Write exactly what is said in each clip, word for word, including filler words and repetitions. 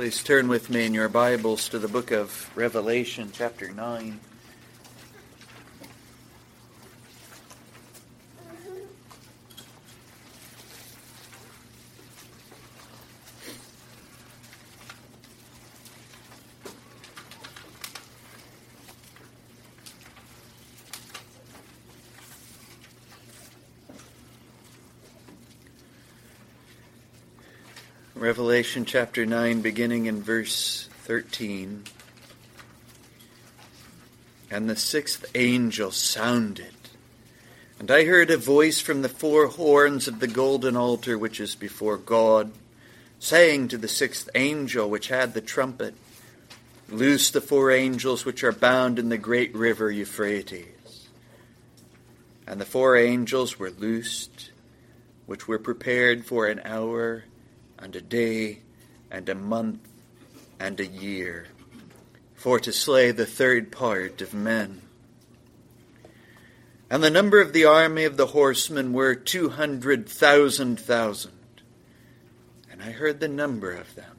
Please turn with me in your Bibles to the book of Revelation, chapter nine. Revelation chapter nine, beginning in verse thirteen. And the sixth angel sounded, and I heard a voice from the four horns of the golden altar which is before God, saying to the sixth angel which had the trumpet, Loose the four angels which are bound in the great river Euphrates. And the four angels were loosed, which were prepared for an hour, and a day, and a month, and a year, for to slay the third part of men. And the number of the army of the horsemen were two hundred thousand thousand. And I heard the number of them.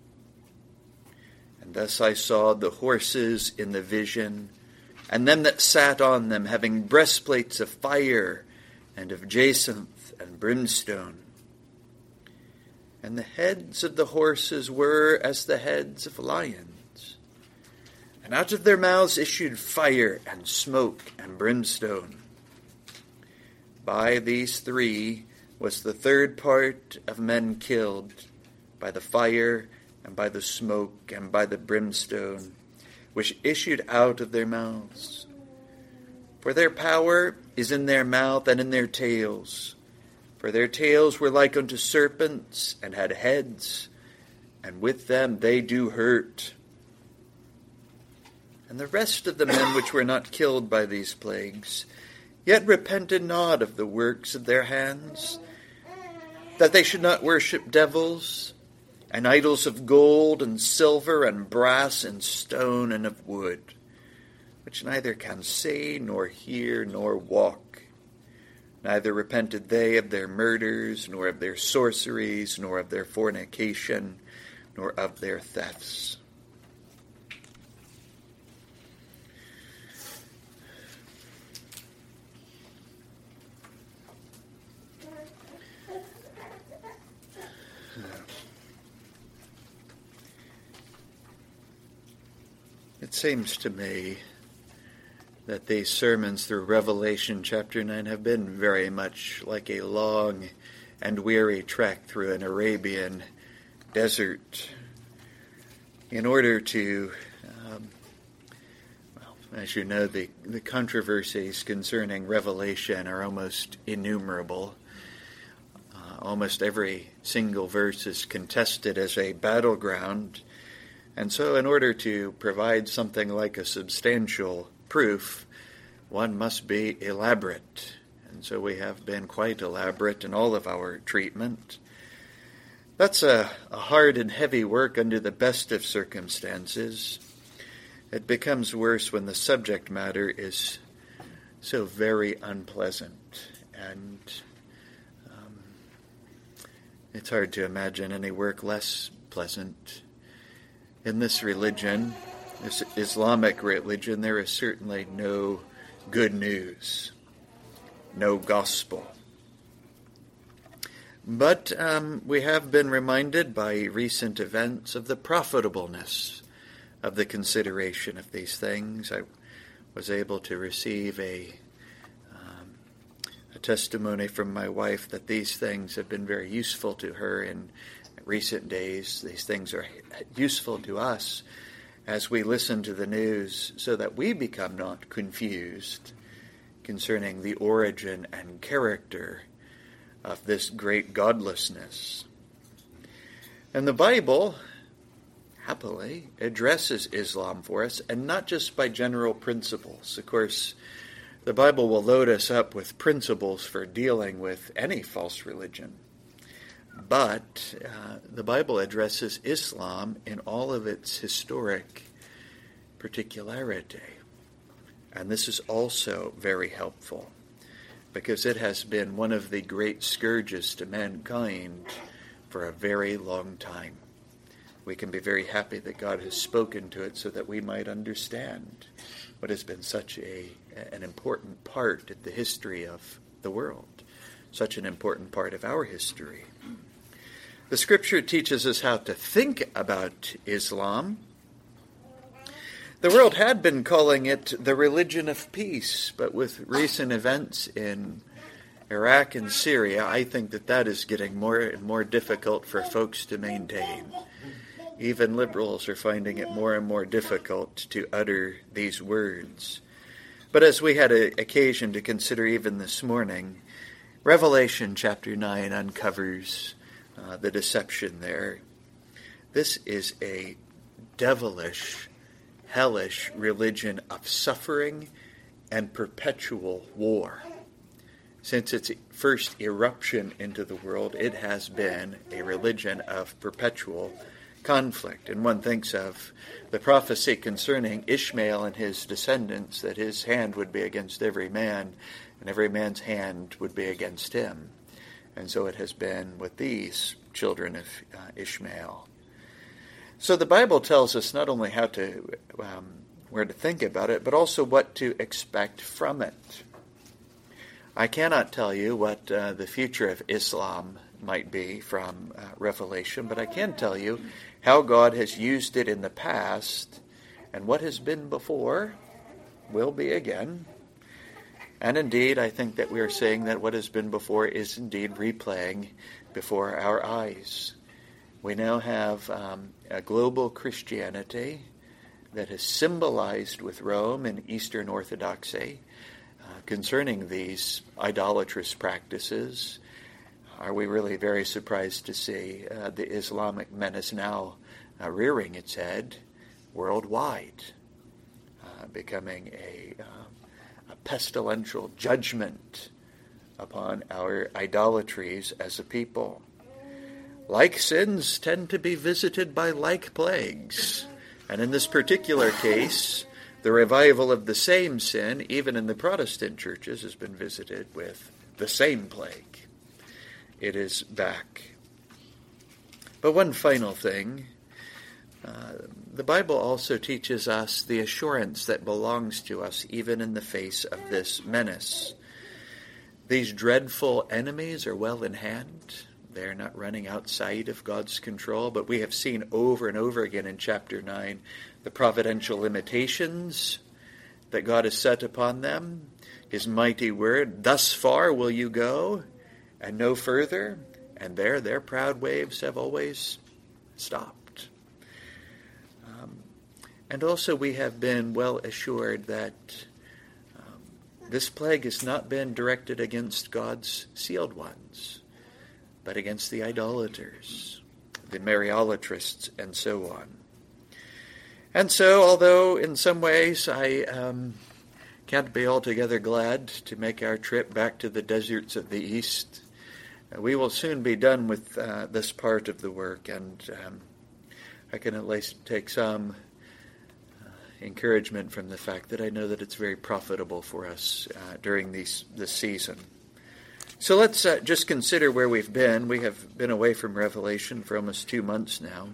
And thus I saw the horses in the vision, and them that sat on them, having breastplates of fire, and of jacinth and brimstone. And the heads of the horses were as the heads of lions. And out of their mouths issued fire and smoke and brimstone. By these three was the third part of men killed, by the fire and by the smoke and by the brimstone, which issued out of their mouths. For their power is in their mouth and in their tails. For their tails were like unto serpents, and had heads, and with them they do hurt. And the rest of the men which were not killed by these plagues, yet repented not of the works of their hands, that they should not worship devils, and idols of gold, and silver, and brass, and stone, and of wood, which neither can see, nor hear, nor walk. Neither repented they of their murders, nor of their sorceries, nor of their fornication, nor of their thefts. It seems to me that these sermons through Revelation chapter nine have been very much like a long and weary trek through an Arabian desert in order to, um, well, as you know, the, the controversies concerning Revelation are almost innumerable. Uh, almost every single verse is contested as a battleground, and so in order to provide something like a substantial proof, one must be elaborate. And so we have been quite elaborate in all of our treatment. That's a, a hard and heavy work under the best of circumstances. It becomes worse when the subject matter is so very unpleasant. And um, it's hard to imagine any work less pleasant. In this religion, this Islamic religion, there is certainly no good news, no gospel. But um, we have been reminded by recent events of the profitableness of the consideration of these things. I was able to receive a, um, a testimony from my wife that these things have been very useful to her in recent days. These things are useful to us as we listen to the news, so that we become not confused concerning the origin and character of this great godlessness. And the Bible, happily, addresses Islam for us, and not just by general principles. Of course, the Bible will load us up with principles for dealing with any false religion. But uh, the Bible addresses Islam in all of its historic particularity. And this is also very helpful, because it has been one of the great scourges to mankind for a very long time. we can be very happy that God has spoken to it so that we might understand what has been such a an important part of the history of the world, such an important part of our history. The Scripture teaches us how to think about Islam. The world had been calling it the religion of peace, but with recent events in Iraq and Syria, I think that that is getting more and more difficult for folks to maintain. Even liberals are finding it more and more difficult to utter these words. But as we had an occasion to consider even this morning, Revelation chapter nine uncovers uh, the deception there. This is a devilish, hellish religion of suffering and perpetual war. Since its first eruption into the world, it has been a religion of perpetual conflict. And one thinks of the prophecy concerning Ishmael and his descendants, that his hand would be against every man, and every man's hand would be against him. And so it has been with these children of uh, Ishmael. So the Bible tells us not only how to, um, where to think about it, but also what to expect from it. I cannot tell you what uh, the future of Islam might be from uh, Revelation, but I can tell you how God has used it in the past, and what has been before will be again. And indeed, I think that we are saying that what has been before is indeed replaying before our eyes. We now have um, a global Christianity that is symbolized with Rome and Eastern Orthodoxy uh, concerning these idolatrous practices. Are we really very surprised to see uh, the Islamic menace now uh, rearing its head worldwide, uh, becoming a, uh, a pestilential judgment upon our idolatries as a people? Like sins tend to be visited by like plagues. And in this particular case, the revival of the same sin, even in the Protestant churches, has been visited with the same plague. It is back. But one final thing, uh, the Bible also teaches us the assurance that belongs to us even in the face of this menace. These dreadful enemies are well in hand. They're not running outside of God's control, but we have seen over and over again in chapter nine the providential limitations that God has set upon them. His mighty word, thus far will you go, and no further, and there their proud waves have always stopped. Um, and also we have been well assured that um, this plague has not been directed against God's sealed ones, but against the idolaters, the Mariolatrists, and so on. And so, although in some ways I um, can't be altogether glad to make our trip back to the deserts of the East, we will soon be done with uh, this part of the work, and um, I can at least take some uh, encouragement from the fact that I know that it's very profitable for us uh, during these, this season. So let's uh, just consider where we've been. We have been away from Revelation for almost two months now.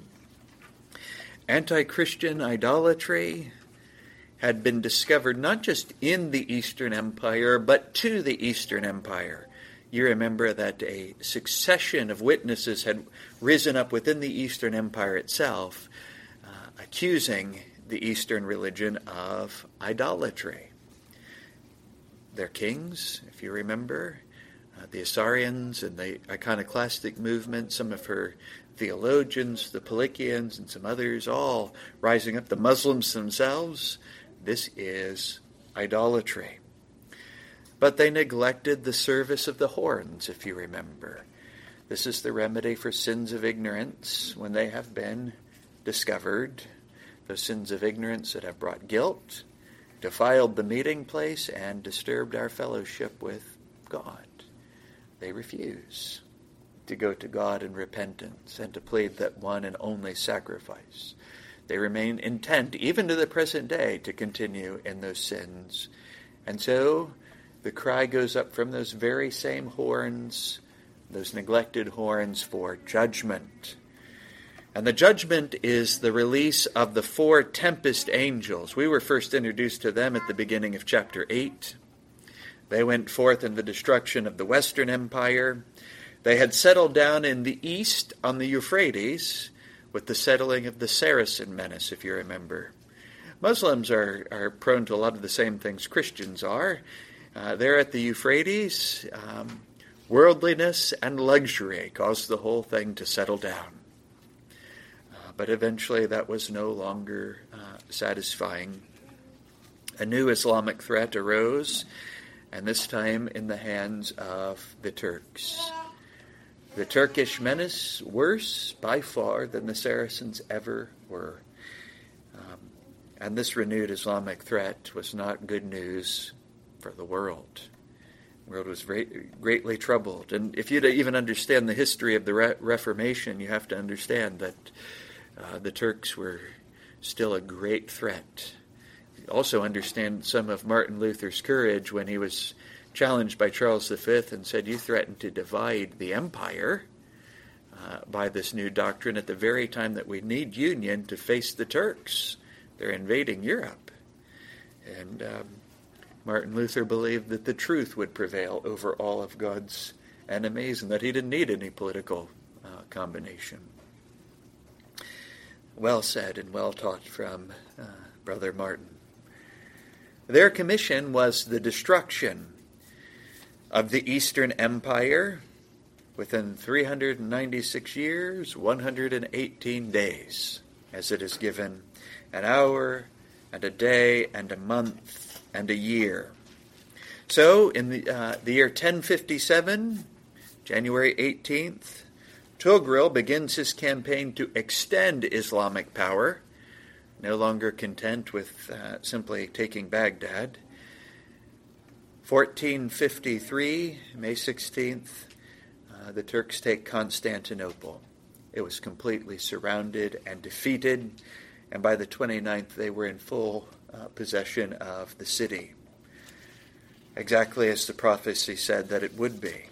Anti-Christian idolatry had been discovered not just in the Eastern Empire, but to the Eastern Empire. You remember that a succession of witnesses had risen up within the Eastern Empire itself, uh, accusing the Eastern religion of idolatry. Their kings, if you remember, uh, the Assyrians and the iconoclastic movement, some of her theologians, the Pelagians, and some others, all rising up, the Muslims themselves. This is idolatry. But they neglected the service of the horns, if you remember. This is the remedy for sins of ignorance when they have been discovered. Those sins of ignorance that have brought guilt, defiled the meeting place, and disturbed our fellowship with God. They refuse to go to God in repentance and to plead that one and only sacrifice. They remain intent, even to the present day, to continue in those sins. And so the cry goes up from those very same horns, those neglected horns, for judgment. And the judgment is the release of the four tempest angels. We were first introduced to them at the beginning of chapter eight. They went forth in the destruction of the Western Empire. They had settled down in the east on the Euphrates with the settling of the Saracen menace, if you remember. Muslims are, are prone to a lot of the same things Christians are. Uh, there at the Euphrates, um, worldliness and luxury caused the whole thing to settle down. Uh, but eventually that was no longer uh, satisfying. A new Islamic threat arose, and this time in the hands of the Turks. The Turkish menace worse by far than the Saracens ever were. Um, and this renewed Islamic threat was not good news for the world. The world was great, greatly troubled. And if you even understand the history of the Re- Reformation, you have to understand that uh, the Turks were still a great threat. Also understand some of Martin Luther's courage when he was challenged by Charles the Fifth and said, you threaten to divide the empire uh, by this new doctrine at the very time that we need union to face the Turks. They're invading Europe. And um, Martin Luther believed that the truth would prevail over all of God's enemies and that he didn't need any political uh, combination. Well said and well taught from uh, Brother Martin. Their commission was the destruction of the Eastern Empire within three hundred ninety-six years, one hundred eighteen days, as it is given an hour and a day and a month and a year. So in the, uh, the year ten fifty-seven, January eighteenth, Togrul begins his campaign to extend Islamic power, no longer content with uh, simply taking Baghdad. fourteen fifty-three, May sixteenth, uh, the Turks take Constantinople. It was completely surrounded and defeated, and by the twenty-ninth they were in full uh, possession of the city, exactly as the prophecy said that it would be.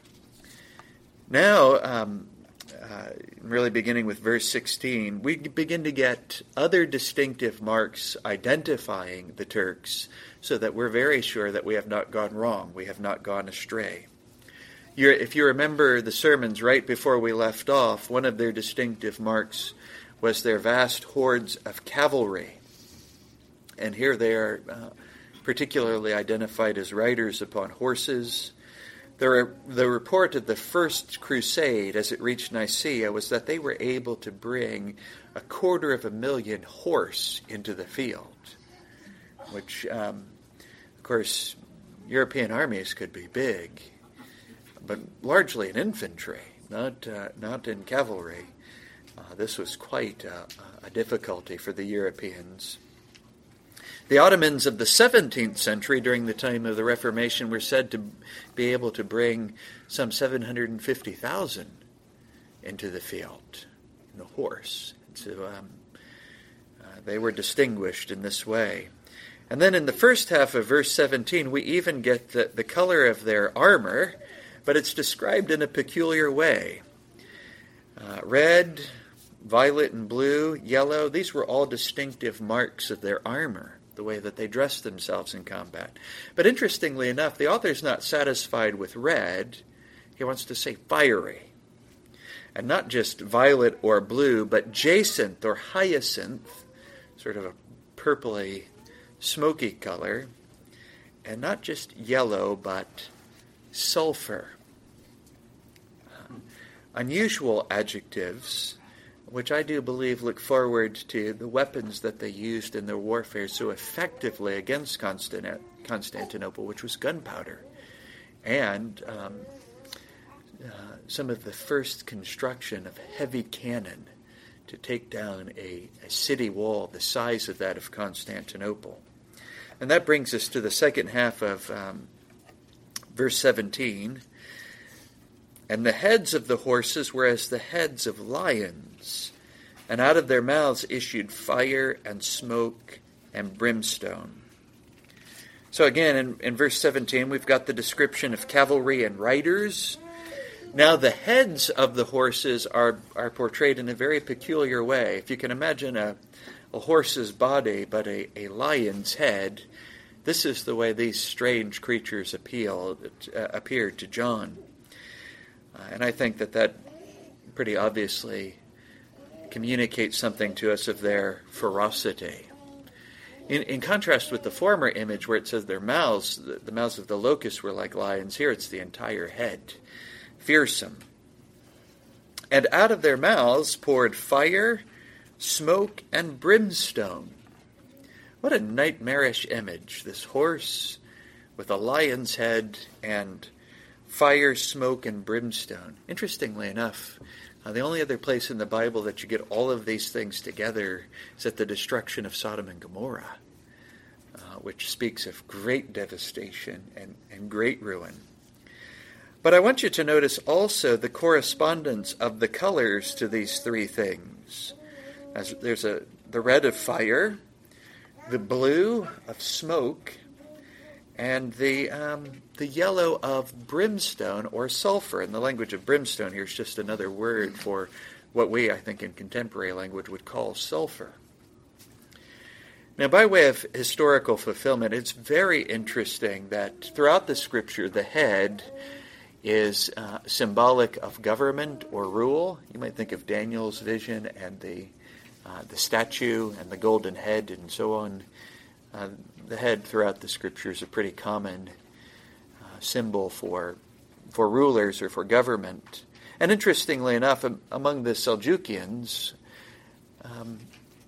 Now, um, Uh, really beginning with verse sixteen, we begin to get other distinctive marks identifying the Turks so that we're very sure that we have not gone wrong, we have not gone astray. You're, if you remember the sermons right before we left off, one of their distinctive marks was their vast hordes of cavalry. And here they are uh, particularly identified as riders upon horses. The, the report of the first crusade as it reached Nicaea was that they were able to bring a quarter of a million horse into the field, which, um, of course, European armies could be big, but largely in infantry, not, uh, not in cavalry. Uh, this was quite a, a difficulty for the Europeans. The Ottomans of the seventeenth century, during the time of the Reformation, were said to be able to bring some seven hundred fifty thousand into the field, in a horse. So um, uh, they were distinguished in this way. And then in the first half of verse seventeen, we even get the, the color of their armor, but it's described in a peculiar way. Uh, red, violet and blue, yellow, these were all distinctive marks of their armor, the way that they dressed themselves in combat. But interestingly enough, the author's not satisfied with red. He wants to say fiery. And not just violet or blue, but jacinth or hyacinth, sort of a purpley, smoky color. And not just yellow, but sulfur. Um, unusual adjectives, which I do believe look forward to the weapons that they used in their warfare so effectively against Constantinople, which was gunpowder, and um, uh, some of the first construction of heavy cannon to take down a, a city wall the size of that of Constantinople. And that brings us to the second half of um, verse seventeen. And the heads of the horses were as the heads of lions, and out of their mouths issued fire and smoke and brimstone. So again, in, in verse seventeen, we've got the description of cavalry and riders. Now the heads of the horses are, are portrayed in a very peculiar way. If you can imagine a, a horse's body but a, a lion's head, this is the way these strange creatures appeal, uh, appear to John. Uh, and I think that that pretty obviously communicates something to us of their ferocity. In, in contrast with the former image where it says their mouths, the, the mouths of the locusts were like lions, here it's the entire head. Fearsome. And out of their mouths poured fire, smoke, and brimstone. What a nightmarish image, this horse with a lion's head and fire, smoke, and brimstone. Interestingly enough, uh, the only other place in the Bible that you get all of these things together is at the destruction of Sodom and Gomorrah, uh, which speaks of great devastation and, and great ruin. But I want you to notice also the correspondence of the colors to these three things. As there's a the red of fire, the blue of smoke, and the um, the yellow of brimstone or sulfur. And the language of brimstone here is just another word for what we, I think, in contemporary language would call sulfur. Now, by way of historical fulfillment, it's very interesting that throughout the Scripture, the head is uh, symbolic of government or rule. You might think of Daniel's vision and the uh, the statue and the golden head and so on. Uh, the head throughout the Scripture is a pretty common uh, symbol for for rulers or for government. And interestingly enough, um, among the Seljukians, um,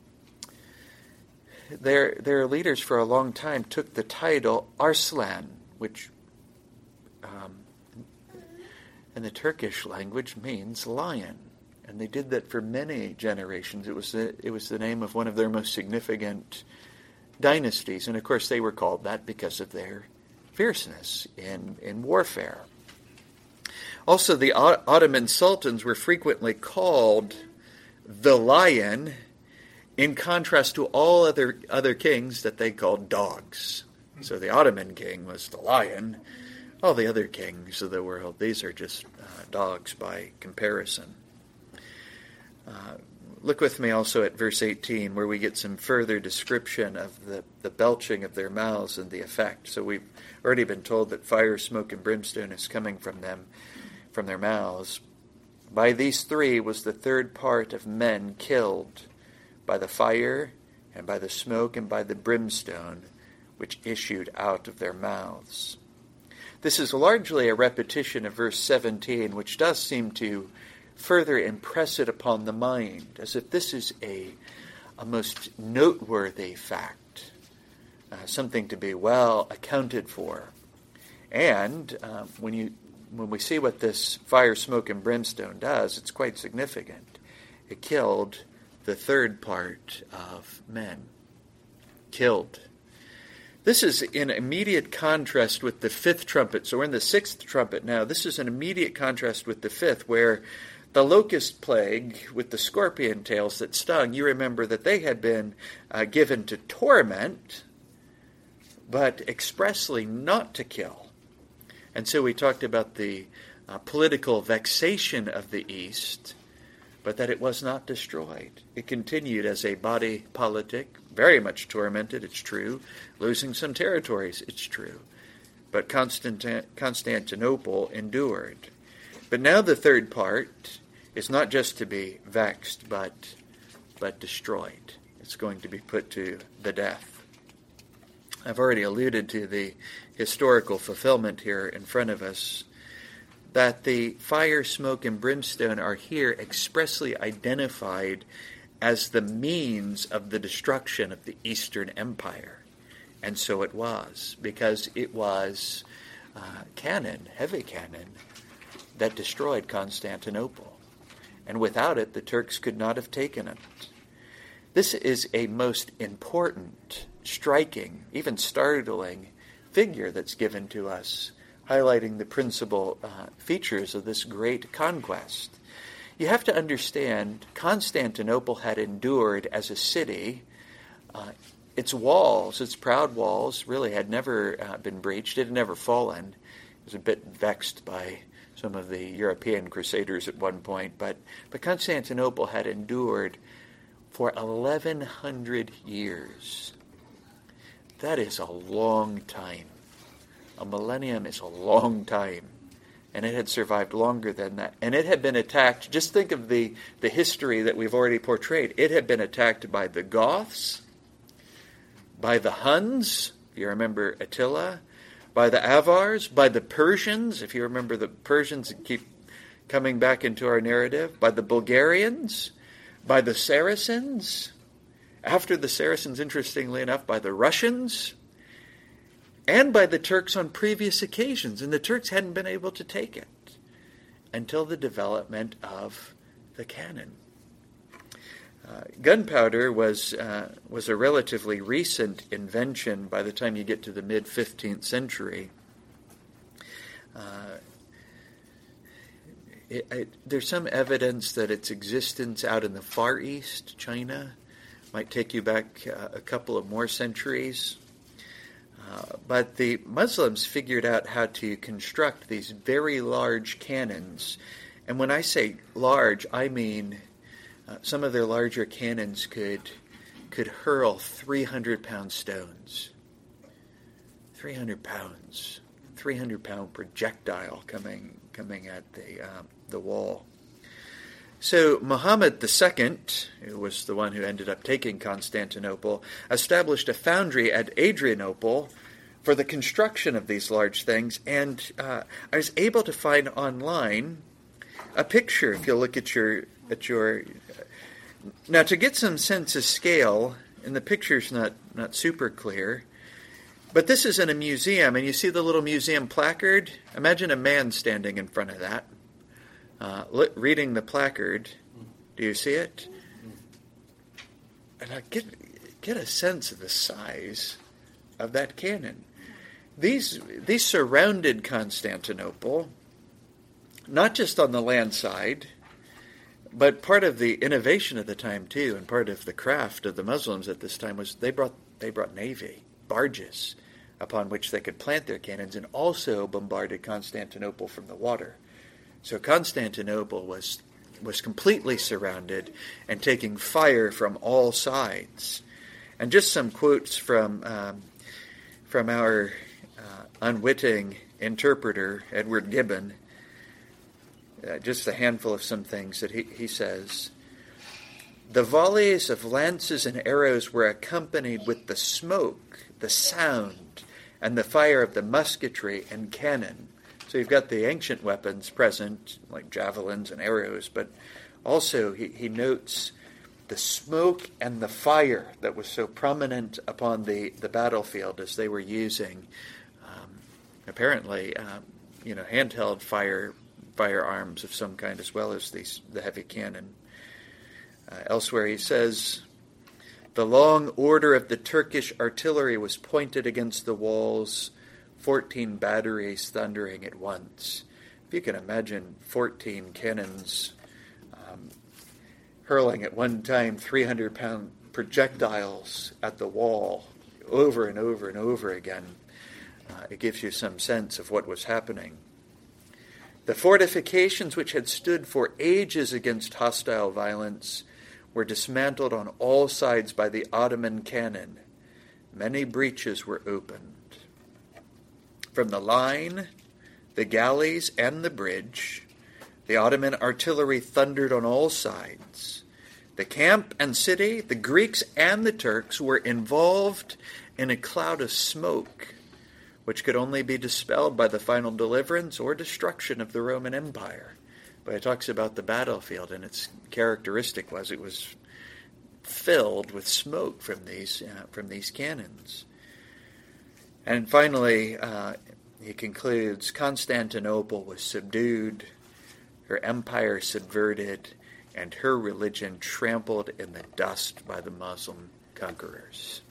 their their leaders for a long time took the title Arslan, which um, in the Turkish language means lion. And they did that for many generations. It was the, it was the name of one of their most significant dynasties. And of course they were called that because of their fierceness in, in warfare. Also, the Ottoman sultans were frequently called the lion, in contrast to all other other kings that they called dogs. So the Ottoman king was the lion. All the other kings of the world, these are just uh, dogs by comparison. Uh, look with me also at verse eighteen, where we get some further description of the, the belching of their mouths and the effect. So we've already been told that fire, smoke, and brimstone is coming from them, from their mouths. By these three was the third part of men killed, by the fire, and by the smoke, and by the brimstone, which issued out of their mouths. This is largely a repetition of verse seventeen, which does seem to further impress it upon the mind, as if this is a, a most noteworthy fact, uh, something to be well accounted for. And uh, when you when we see what this fire, smoke, and brimstone does, it's quite significant. It killed the third part of men. Killed. This is in immediate contrast with the fifth trumpet. So we're in the sixth trumpet now. This is an immediate contrast with the fifth, where the locust plague with the scorpion tails that stung, you remember that they had been uh, given to torment, but expressly not to kill. And so we talked about the uh, political vexation of the East, but that it was not destroyed. It continued as a body politic, very much tormented, it's true, losing some territories, it's true. But Constant- Constantinople endured. But now the third part is not just to be vexed, but, but destroyed. It's going to be put to the death. I've already alluded to the historical fulfillment here in front of us, that the fire, smoke, and brimstone are here expressly identified as the means of the destruction of the Eastern Empire. And so it was, because it was uh, cannon, heavy cannon, that destroyed Constantinople. And without it, the Turks could not have taken it. This is a most important, striking, even startling figure that's given to us, highlighting the principal uh, features of this great conquest. You have to understand, Constantinople had endured as a city. Uh, its walls, its proud walls, really had never uh, been breached. It had never fallen. It was a bit vexed by some of the European crusaders at one point, but, but Constantinople had endured for eleven hundred years. That is a long time. A millennium is a long time. And it had survived longer than that. And it had been attacked, just think of the, the history that we've already portrayed. It had been attacked by the Goths, by the Huns, if you remember Attila, by the Avars, by the Persians, if you remember the Persians that keep coming back into our narrative, by the Bulgarians, by the Saracens, after the Saracens, interestingly enough, by the Russians, and by the Turks on previous occasions. And the Turks hadn't been able to take it until the development of the cannon. Uh, gunpowder was uh, was a relatively recent invention by the time you get to the mid-fifteenth century. Uh, it, it, there's some evidence that its existence out in the Far East, China, might take you back uh, a couple of more centuries. Uh, but the Muslims figured out how to construct these very large cannons. And when I say large, I mean uh, some of their larger cannons could could hurl three hundred pound stones. three hundred pounds. three hundred pound projectile coming coming at the uh, the wall. So Muhammad the Second, who was the one who ended up taking Constantinople, established a foundry at Adrianople for the construction of these large things. And uh, I was able to find online a picture, if you look at your at your now to get some sense of scale, and the picture's not not super clear, but this is in a museum, and you see the little museum placard. Imagine a man standing in front of that. Uh, reading the placard. Do you see it? And I get get a sense of the size of that cannon. These these surrounded Constantinople, not just on the land side, but part of the innovation of the time too, and part of the craft of the Muslims at this time was they brought they brought navy barges upon which they could plant their cannons, and also bombarded Constantinople from the water. So Constantinople was was completely surrounded and taking fire from all sides. And just some quotes from um, from our uh, unwitting interpreter, Edward Gibbon. Uh, just a handful of some things that he, he says. The volleys of lances and arrows were accompanied with the smoke, the sound, and the fire of the musketry and cannon. So you've got the ancient weapons present, like javelins and arrows, but also he, he notes the smoke and the fire that was so prominent upon the, the battlefield as they were using, um, apparently, uh, you know, handheld fire firearms of some kind, as well as these the heavy cannon. Uh, elsewhere he says, the long order of the Turkish artillery was pointed against the walls, fourteen batteries thundering at once. If you can imagine fourteen cannons um, hurling at one time three hundred pound projectiles at the wall over and over and over again, uh, it gives you some sense of what was happening. The fortifications which had stood for ages against hostile violence were dismantled on all sides by the Ottoman cannon. Many breaches were opened. From the line, the galleys, and the bridge, the Ottoman artillery thundered on all sides. The camp and city, the Greeks and the Turks were involved in a cloud of smoke, which could only be dispelled by the final deliverance or destruction of the Roman Empire. But it talks about the battlefield, and its characteristic was it was filled with smoke from these uh, from these cannons. And finally, uh, he concludes, Constantinople was subdued, her empire subverted, and her religion trampled in the dust by the Muslim conquerors.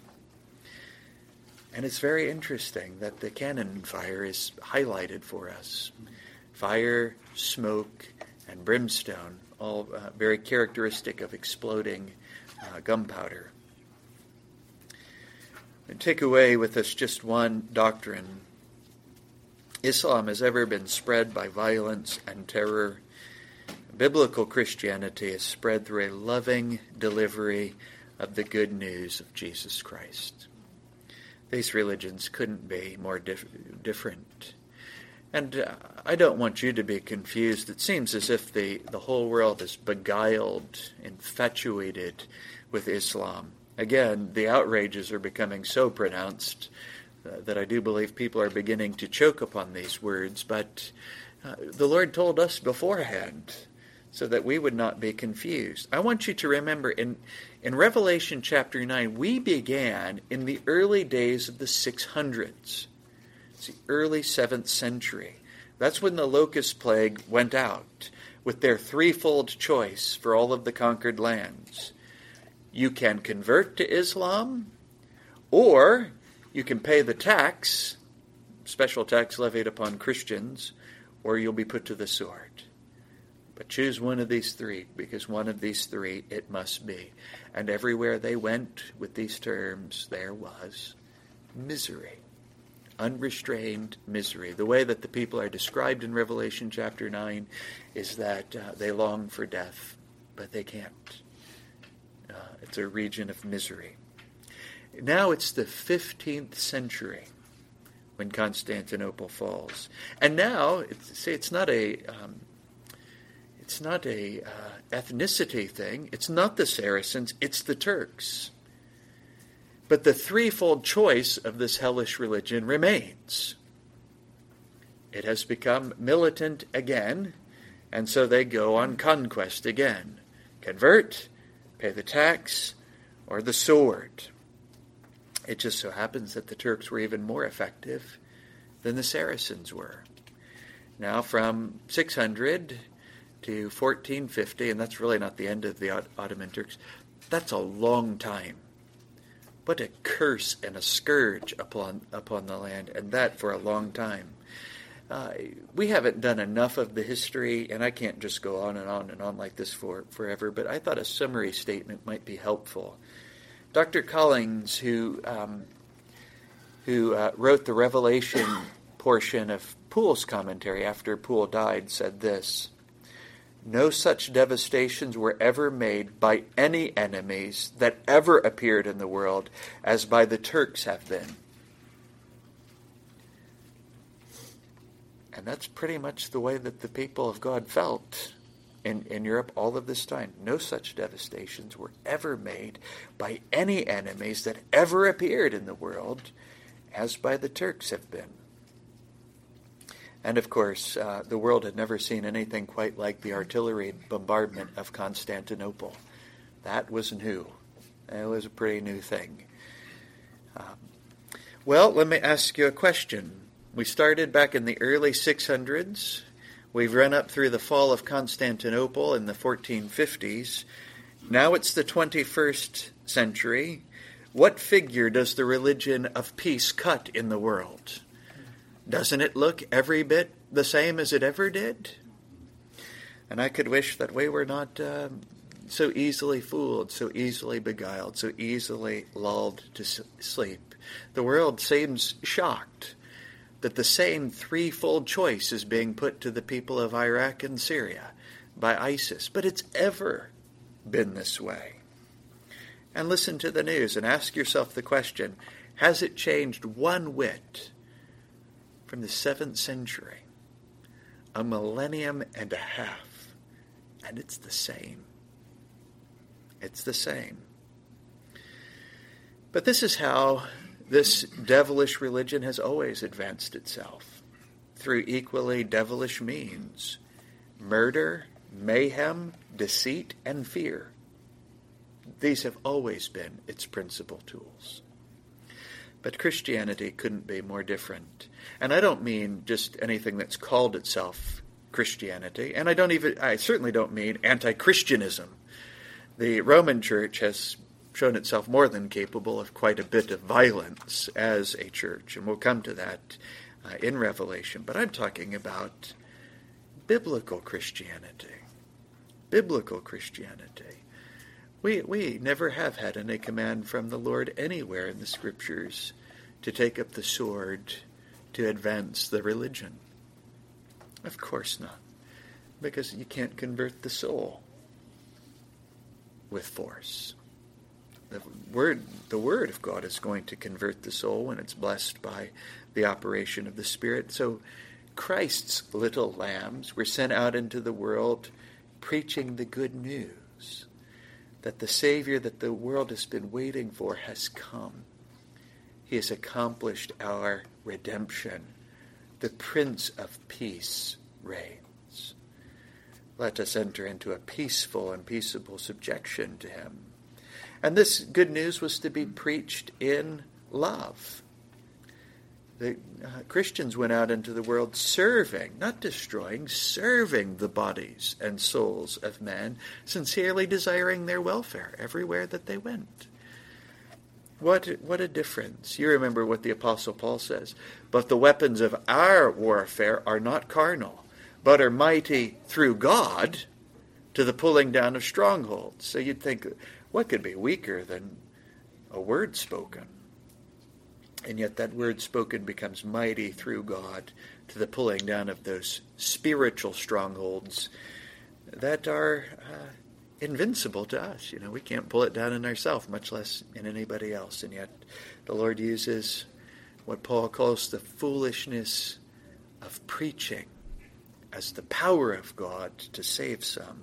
And it's very interesting that the cannon fire is highlighted for us. Fire, smoke, and brimstone, all uh, very characteristic of exploding uh, gunpowder. We take away with us just one doctrine. Islam has ever been spread by violence and terror. Biblical Christianity is spread through a loving delivery of the good news of Jesus Christ. These religions couldn't be more dif- different. And uh, I don't want you to be confused. It seems as if the, the whole world is beguiled, infatuated with Islam. Again, the outrages are becoming so pronounced uh, that I do believe people are beginning to choke upon these words. But uh, the Lord told us beforehand so that we would not be confused. I want you to remember in, in Revelation chapter nine, we began in the early days of the six hundreds. It's the early seventh century. That's when the locust plague went out with their threefold choice for all of the conquered lands. You can convert to Islam, or you can pay the tax, special tax levied upon Christians, or you'll be put to the sword. But choose one of these three, because one of these three it must be. And everywhere they went with these terms, there was misery. Unrestrained misery. The way that the people are described in Revelation chapter nine is that uh, they long for death, but they can't. Uh, it's a region of misery. Now it's the fifteenth century when Constantinople falls. And now, it's, see, it's not a... Um, It's not a uh, ethnicity thing. It's not the Saracens. It's the Turks. But the threefold choice of this hellish religion remains. It has become militant again, and so they go on conquest again. Convert, pay the tax, or the sword. It just so happens that the Turks were even more effective than the Saracens were. Now from six hundred to fourteen fifty, and that's really not the end of the Ottoman Turks, that's a long time. What a curse and a scourge upon upon the land, and that for a long time. Uh, we haven't done enough of the history, and I can't just go on and on and on like this for forever, but I thought a summary statement might be helpful. Doctor Collins, who, um, who uh, wrote the Revelation portion of Poole's commentary after Poole died, said this: "No such devastations were ever made by any enemies that ever appeared in the world as by the Turks have been." And that's pretty much the way that the people of God felt in, in Europe all of this time. No such devastations were ever made by any enemies that ever appeared in the world as by the Turks have been. And of course, uh, the world had never seen anything quite like the artillery bombardment of Constantinople. That was new. It was a pretty new thing. Um, well, let me ask you a question. We started back in the early six hundreds. We've run up through the fall of Constantinople in the fourteen fifties. Now it's the twenty-first century. What figure does the religion of peace cut in the world? Doesn't it look every bit the same as it ever did? And I could wish that we were not uh, so easily fooled, so easily beguiled, so easily lulled to sleep. The world seems shocked that the same threefold choice is being put to the people of Iraq and Syria by ISIS. But it's ever been this way. And listen to the news and ask yourself the question, has it changed one whit from the seventh century? A millennium and a half. And it's the same. It's the same. But this is how this devilish religion has always advanced itself, through equally devilish means: murder, mayhem, deceit, and fear. These have always been its principal tools. But Christianity couldn't be more different. And I don't mean just anything that's called itself Christianity, and I don't even, I certainly don't mean anti-Christianism. The Roman Church has shown itself more than capable of quite a bit of violence as a church, and we'll come to that uh, in Revelation. But I'm talking about biblical Christianity. Biblical Christianity. We we never have had any command from the Lord anywhere in the Scriptures to take up the sword, to advance the religion? Of course not, because you can't convert the soul with force. The word, the word of God is going to convert the soul when it's blessed by the operation of the Spirit. So Christ's little lambs were sent out into the world preaching the good news that the Savior that the world has been waiting for has come. He has accomplished our redemption. The Prince of Peace reigns. Let us enter into a peaceful and peaceable subjection to him. And this good news was to be preached in love. The uh, Christians went out into the world serving, not destroying, serving the bodies and souls of men, sincerely desiring their welfare everywhere that they went. What, what a difference. You remember what the Apostle Paul says. But the weapons of our warfare are not carnal, but are mighty through God to the pulling down of strongholds. So you'd think, what could be weaker than a word spoken? And yet that word spoken becomes mighty through God to the pulling down of those spiritual strongholds that are uh, invincible to us. You know, we can't pull it down in ourselves, much less in anybody else. And yet the Lord uses what Paul calls the foolishness of preaching as the power of God to save some.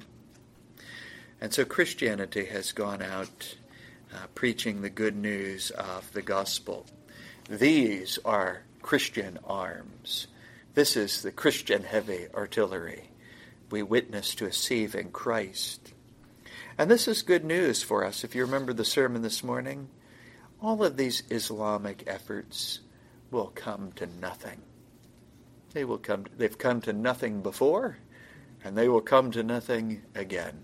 And so Christianity has gone out uh, preaching the good news of the gospel. These are Christian arms. This is the Christian heavy artillery. We witness to a saving Christ. And this is good news for us. If you remember the sermon this morning, all of these Islamic efforts will come to nothing. They will come. They've come to nothing before, and they will come to nothing again.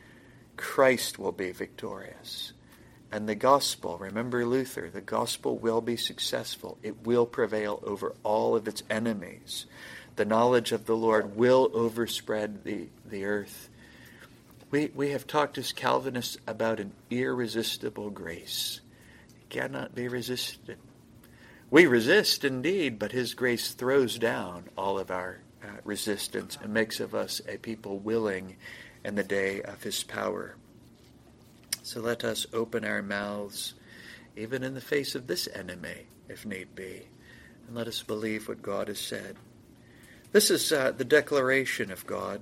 Christ will be victorious. And the gospel, remember Luther, the gospel will be successful. It will prevail over all of its enemies. The knowledge of the Lord will overspread the, the earth. We, we have talked as Calvinists about an irresistible grace. It cannot be resisted. We resist indeed, but his grace throws down all of our uh, resistance and makes of us a people willing in the day of his power. So let us open our mouths, even in the face of this enemy, if need be, and let us believe what God has said. This is uh, the declaration of God.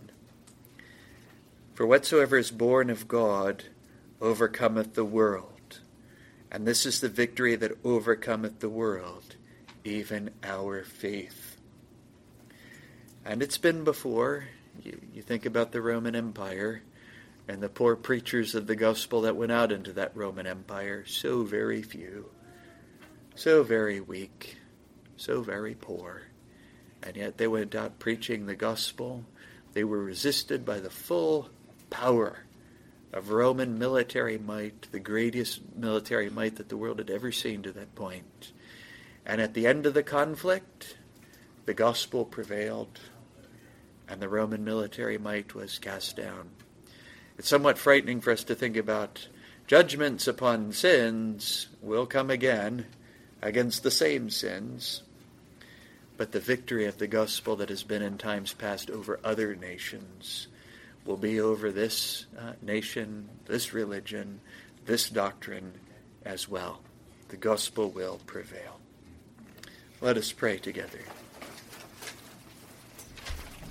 For whatsoever is born of God overcometh the world. And this is the victory that overcometh the world, even our faith. And it's been before. You, you think about the Roman Empire and the poor preachers of the gospel that went out into that Roman Empire. So very few, so very weak, so very poor. And yet they went out preaching the gospel. They were resisted by the full power of Roman military might, the greatest military might that the world had ever seen to that point. And at the end of the conflict, the gospel prevailed, and the Roman military might was cast down. It's somewhat frightening for us to think about judgments upon sins will come again against the same sins. But the victory of the gospel that has been in times past over other nations will be over this uh, nation, this religion, this doctrine as well. The gospel will prevail. Let us pray together.